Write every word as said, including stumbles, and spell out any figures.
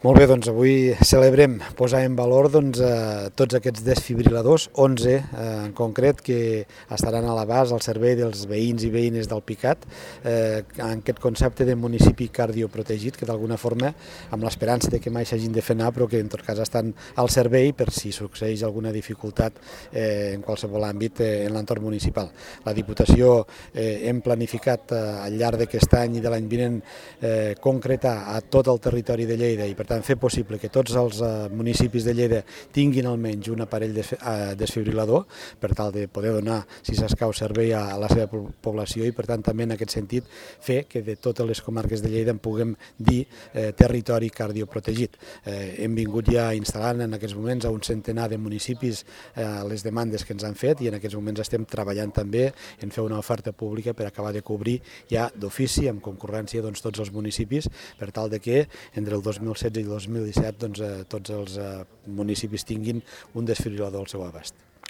Molt bé, doncs avui celebrem posar en valor doncs, eh, tots aquests desfibriladors, onze eh, en concret, que estaran a l'abast al servei dels veïns i veïnes del Picat, eh, en aquest concepte de municipi cardioprotegit, que d'alguna forma, amb l'esperança de que mai s'hagin de fer anar, però que en tot cas estan al servei per si succeeix alguna dificultat eh, en qualsevol àmbit eh, en l'entorn municipal. La Diputació eh, hem planificat eh, al llarg d'aquest any i de l'any vinent eh, concretar a tot el territori de Lleida i per tant fer possible que tots els municipis de Lleida tinguin almenys un aparell desfibrilador per tal de poder donar, si s'escau, servei a la seva població i per tant també en aquest sentit fer que de totes les comarques de Lleida en puguem dir eh, territori cardioprotegit. Eh, hem vingut ja instal·lant en aquests moments a un centenar de municipis eh, les demandes que ens han fet i en aquests moments estem treballant també en fer una oferta pública per acabar de cobrir ja d'ofici amb concurrència doncs, tots els municipis per tal de que entre el dos mil setze i el dos mil disset doncs, eh, tots els eh, municipis tinguin un desfibrilador al seu abast.